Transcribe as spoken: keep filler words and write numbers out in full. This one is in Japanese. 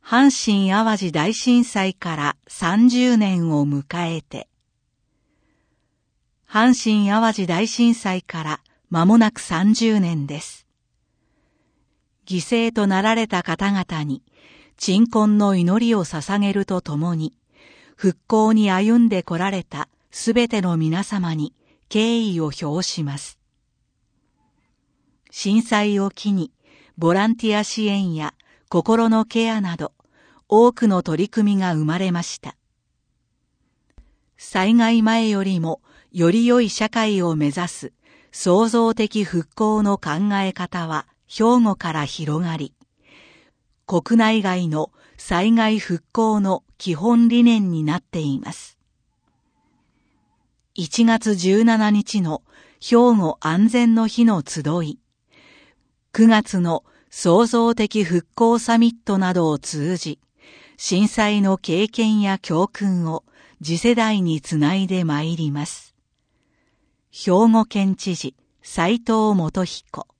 阪神淡路大震災からさんじゅうねんを迎えて、阪神淡路大震災から間もなくさんじゅうねんです。犠牲となられた方々に鎮魂の祈りを捧げるとともに、復興に歩んでこられたすべての皆様に敬意を表します。震災を機に、ボランティア支援や心のケアなど、多くの取り組みが生まれました。災害前よりもより良い社会を目指す創造的復興の考え方は兵庫から広がり、国内外の災害復興の基本理念になっています。いちがつじゅうしちにちの兵庫安全の日の集い、くがつの創造的復興サミットなどを通じ、震災の経験や教訓を次世代につないでまいります。兵庫県知事、斉藤元彦。